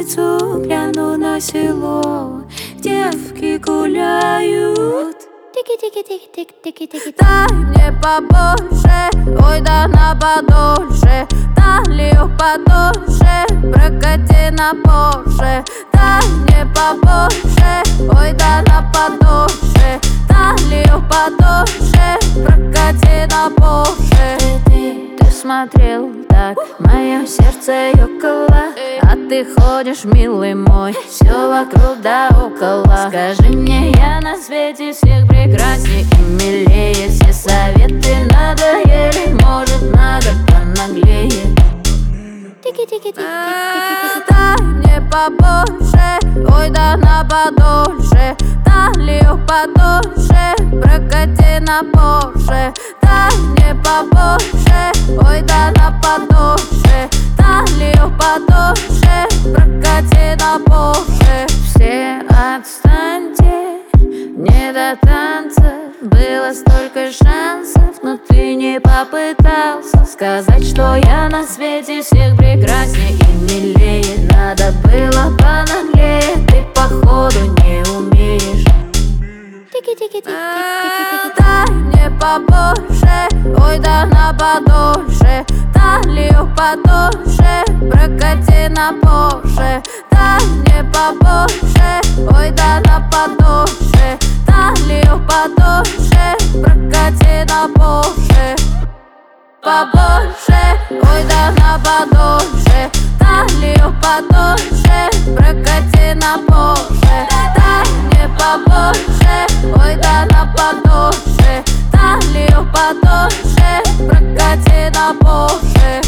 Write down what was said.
улицу, гляну на село, девки гуляют. Тики-тики-тики-тики-тики-тики. Дай мне побольше, ой да на подольше. Талию потоньше, прокати на Порше. Дай мне побольше, ой да на подольше. Талию потоньше, прокати на Порше. Ты смотрел так, мое сердце ёкало, а ты ходишь, милый мой, все вокруг да около. Скажи мне, я на свете всех прекрасней и милее. Все советы надоели, может надо понаглее. Тики-тики-тики-тики-тики-тики. Дай мне побольше, ой да на подольше. Талию потоньше, прокати на Порше. Дай мне побольше, ой да на подольше. Талию потоньше, прокати на Порше. Все отстаньте, не до танца. Было столько шансов, но ты не попытался сказать, что я на свете всех прекрасней и милее. Надо было понаглее, ты походу не умеешь. Тики-тики-тики-тики-тики-тики. Дай мне побольше, ой да на подольше. Талию потоньше, прокати на Порше. Дай мне побольше, ой да на подольше. Талию потоньше, прокати на Порше. Побольше, ой да на подольше. Талию потоньше, прокати на Порше. Дай мне побольше, ой да на подольше. Талию потоньше, прокати на Порше.